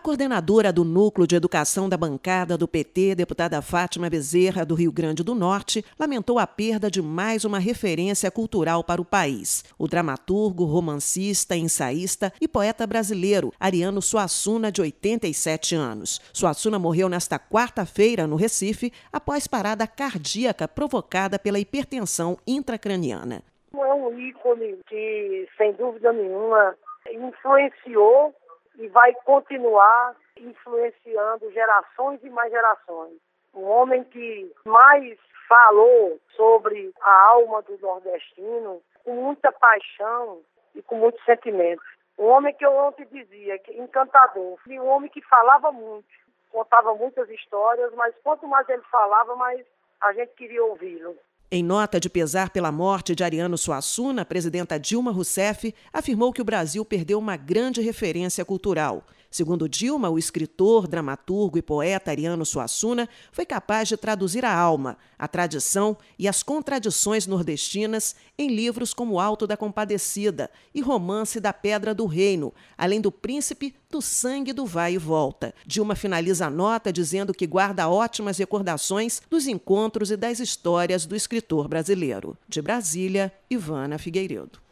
coordenadora do Núcleo de Educação da bancada do PT, deputada Fátima Bezerra, do Rio Grande do Norte, lamentou a perda de mais uma referência cultural para o país. O dramaturgo, romancista, ensaísta e poeta brasileiro Ariano Suassuna, de 87 anos. Suassuna morreu nesta quarta-feira, no Recife, após parada cardíaca provocada pela hipertensão intracraniana. É um ícone que, sem dúvida nenhuma, influenciou e vai continuar influenciando gerações e mais gerações. Um homem que mais falou sobre a alma do nordestino com muita paixão e com muito sentimento. Um homem que eu ontem dizia, que encantador. E um homem que falava muito, contava muitas histórias, mas quanto mais ele falava, mais a gente queria ouvi-lo. Em nota de pesar pela morte de Ariano Suassuna, a presidenta Dilma Rousseff afirmou que o Brasil perdeu uma grande referência cultural. Segundo Dilma, o escritor, dramaturgo e poeta Ariano Suassuna foi capaz de traduzir a alma, a tradição e as contradições nordestinas em livros como Alto da Compadecida e Romance da Pedra do Reino, além do Príncipe do Sangue do Vai e Volta. Dilma finaliza a nota dizendo que guarda ótimas recordações dos encontros e das histórias do escritor brasileiro. De Brasília, Ivana Figueiredo.